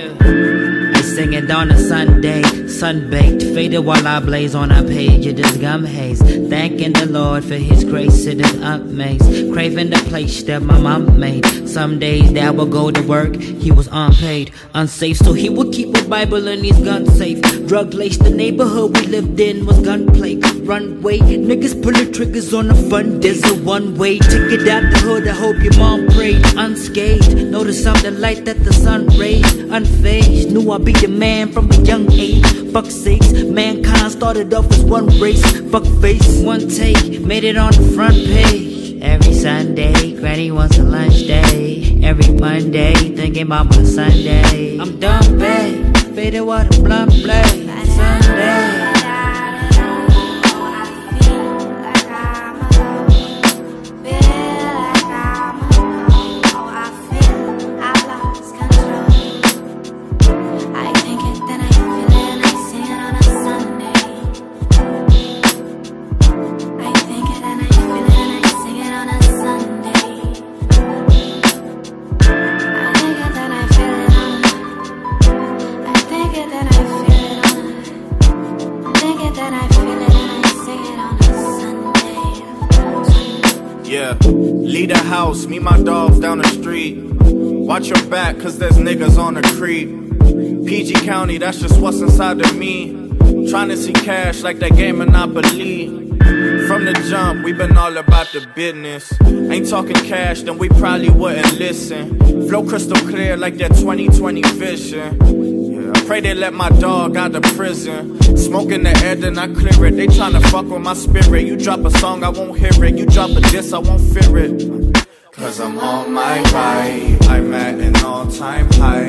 I sing it on a Sunday, sun-baked, faded while I blaze on a page of this gum haze. Thanking the Lord for his grace, it is amazing. Craving the place that my mom made. Some days Dad would go to work, he was unpaid, unsafe, so he would keep a Bible in his gun safe. Drug laced, the neighborhood we lived in was gunplay. Runway, niggas pulling triggers on the fun. There's a one-way ticket out the hood. I hope your mom prayed unscathed. Notice I'm the light that the sun rays, unfazed. Knew I'd be the man from a young age. Fuck sakes, mankind started off as one race. Fuck face, one take, made it on the front page. Every Sunday, Granny wants a lunch day. Every Monday, thinking about my Sunday. I'm done, babe, faded while the blunt blade. Sunday. Yeah, leave the house, meet my dogs down the street. Watch your back, cause there's niggas on the creep. PG County, that's just what's inside of me. Trying to see cash like that game Monopoly. From the jump, we been all about the business. Ain't talking cash, then we probably wouldn't listen. Flow crystal clear like that 20/20 vision. Pray they let my dog out of prison. Smoke in the air, then I clear it. They tryna fuck with my spirit. You drop a song, I won't hear it. You drop a diss, I won't fear it. Cause I'm on my ride, I'm at an all-time high.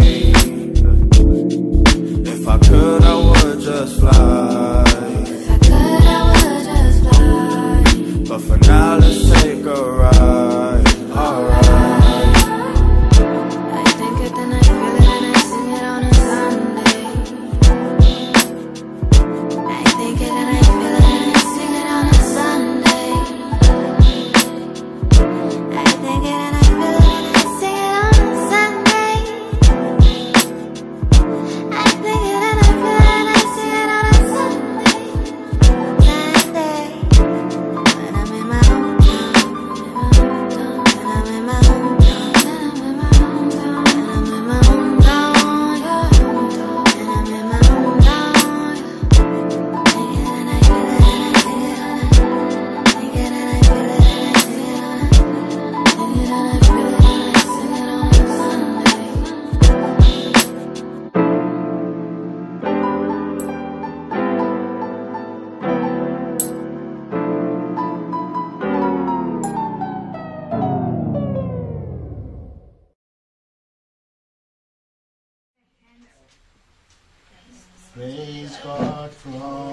If I could, I would just fly. If I could, I would just fly. But for now, let's take a ride. Alright. I think it, then I feel it, and I sing it on a Sunday. I think it, and I feel it, and I sing it on a Sunday. I think it, and I feel it, and I sing it on a Sunday. I think it, and I feel it, and I sing it on a Sunday. Sunday. When I'm in my hometown, when I'm in my hometown, when I'm in my hometown, when I'm in my hometown, yeah. When I'm in my hometown, yeah. Think it and I feel it and I sing it on it. Think it and I feel it and I sing it on it. Think it and I feel it and I sing it on a Sunday. Praise God from